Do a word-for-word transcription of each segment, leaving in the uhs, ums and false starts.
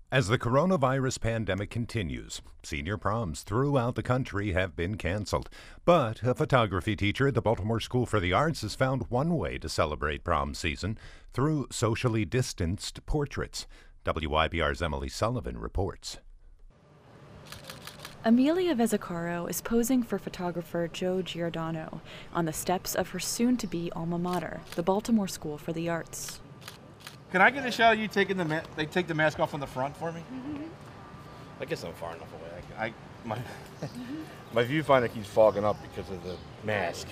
As the coronavirus pandemic continues, senior proms throughout the country have been canceled. But a photography teacher at the Baltimore School for the Arts has found one way to celebrate prom season through socially distanced portraits. W I B R's Emily Sullivan reports. Amelia Vezzacaro is posing for photographer Joe Giordano on the steps of her soon-to-be alma mater, the Baltimore School for the Arts. Can I get a shot of you taking the ma- they take the mask off on the front for me? Mm-hmm. I guess I'm far enough away. I, I my my viewfinder keeps fogging up because of the mask.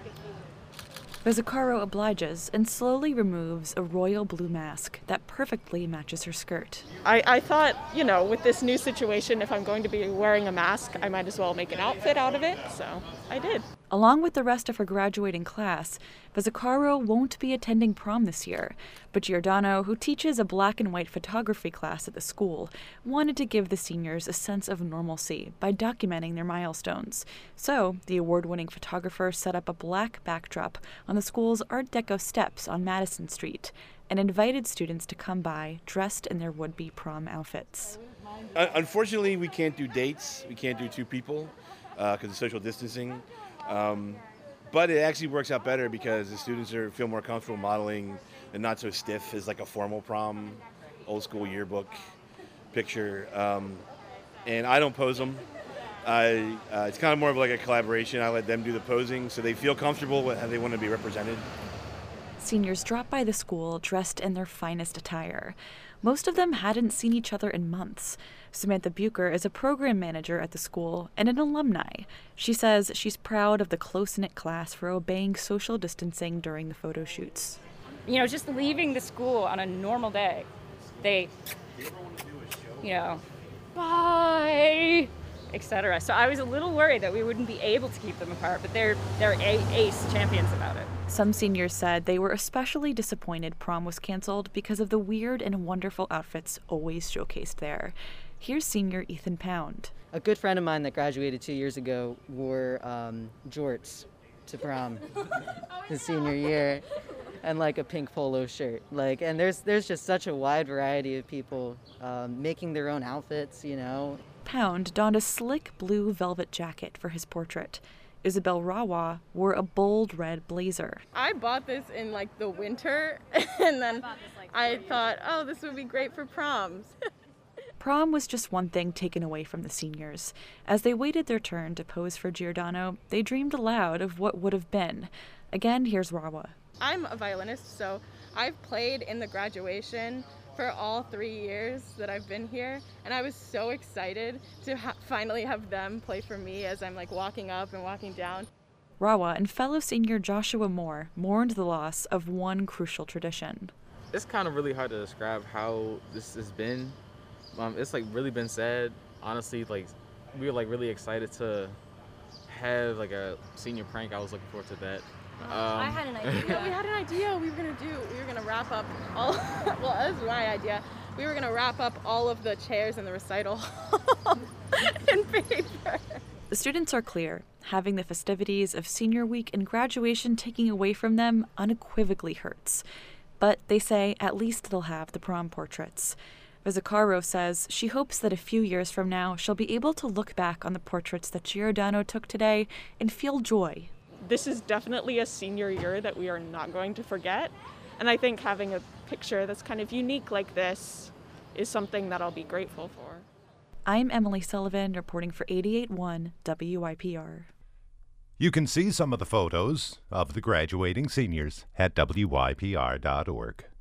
Vezzacaro obliges and slowly removes a royal blue mask that perfectly matches her skirt. I, I thought, you know, with this new situation, if I'm going to be wearing a mask, I might as well make an outfit out of it, so I did. Along with the rest of her graduating class, Vezzacaro won't be attending prom this year, but Giordano, who teaches a black and white photography class at the school, wanted to give the seniors a sense of normalcy by documenting their milestones. So, the award-winning photographer set up a black backdrop on the school's Art Deco steps on Madison Street and invited students to come by dressed in their would-be prom outfits. Unfortunately, we can't do dates. We can't do two people because uh, of social distancing. Um, but it actually works out better because the students are feel more comfortable modeling and not so stiff as like a formal prom, old school yearbook picture. Um, and I don't pose them. I, uh, it's kind of more of like a collaboration. I let them do the posing so they feel comfortable with how they want to be represented. Seniors drop by the school dressed in their finest attire. Most of them hadn't seen each other in months. Samantha Bucher is a program manager at the school and an alumni. She says she's proud of the close-knit class for obeying social distancing during the photo shoots. You know, just leaving the school on a normal day, they, you know, bye, et cetera. So I was a little worried that we wouldn't be able to keep them apart, but they're they're a- ace champions about it. Some seniors said they were especially disappointed prom was canceled because of the weird and wonderful outfits always showcased there. Here's senior Ethan Pound. A good friend of mine that graduated two years ago wore um, jorts to prom his senior year, and like a pink polo shirt. Like, and there's there's just such a wide variety of people um, making their own outfits, you know. Pound donned a slick blue velvet jacket for his portrait. Isabel Rawa wore a bold red blazer. I bought this in like the winter, and then I thought, oh, this would be great for proms. Prom was just one thing taken away from the seniors. As they waited their turn to pose for Giordano, they dreamed aloud of what would have been. Again, here's Rawa. I'm a violinist, so I've played in the graduation for all three years that I've been here, and I was so excited to ha- finally have them play for me as I'm like walking up and walking down. Rawa and fellow senior Joshua Moore mourned the loss of one crucial tradition. It's kind of really hard to describe how this has been. Um, it's like really been sad. Honestly, like we were like really excited to have like a senior prank. I was looking forward to that. Um, I had an idea. we had an idea we were gonna do. We were gonna wrap up all. Well, that was my idea. We were gonna wrap up all of the chairs in the recital in paper. The students are clear. Having the festivities of senior week and graduation taken away from them unequivocally hurts. But they say at least they'll have the prom portraits. Vezzacaro says she hopes that a few years from now she'll be able to look back on the portraits that Giordano took today and feel joy. This is definitely a senior year that we are not going to forget. And I think having a picture that's kind of unique like this is something that I'll be grateful for. I'm Emily Sullivan reporting for eighty-eight point one W I P R. You can see some of the photos of the graduating seniors at W I P R dot org.